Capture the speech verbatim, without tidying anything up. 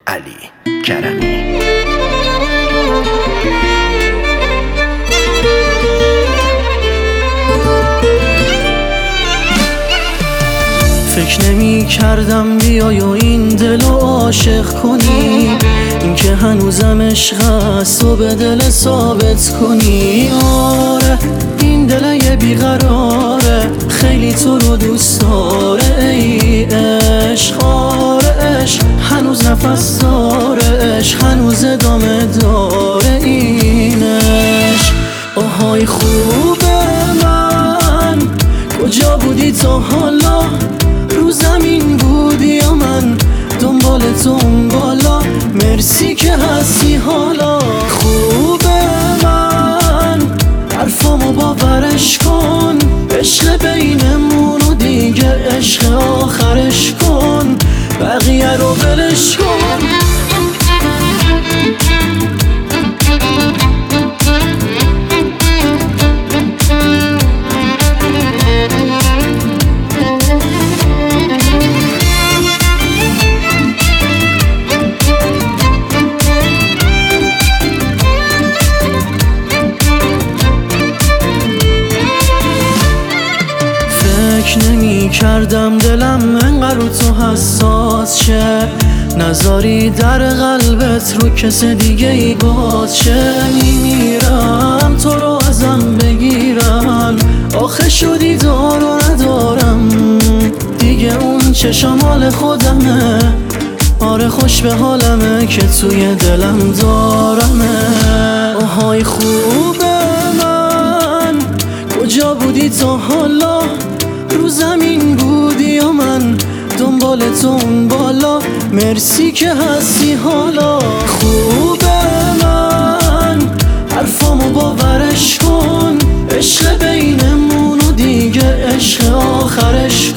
علی کرمی. فکر نمی کردم بیای و این دلو عاشق کنی، این که هنوزم عشق است و به دل ثابت کنی. آره این دل یه بیقراره، خیلی تو رو دوست داره ای عشق. آره عشق هنوز نفس داره، عشق هنوز ادامه داره این عشق. آهای خوبه من کجا بودی تا حالا؟ رو زمین بودی یا من دنبال تو اون بالا؟ مرسی که هستی حالا. خوبه من حرفامو باورش کن، عشق بینمون و دیگه عشق آخرش کن، بقیه رو ولش کن. فکر نمی کردم دلم انقدر رو تو حساس شه، نذاری در قلبت رو کس دیگه ای باز شه. میمیرم تو رو ازم بگیرن، آخه شدی دار و ندارم دیگه، اون چشم حال خودمه. آره خوش به حالمه که توی دلم دارمه. آهای خوبه من کجا بودی تا حالا؟ رو زمین بودی یا من دنبال تو اون بالا؟ مرسی که هستی حالا. خوبه من حرفامو باورش کن، عشق بینمون و دیگه عشق آخرش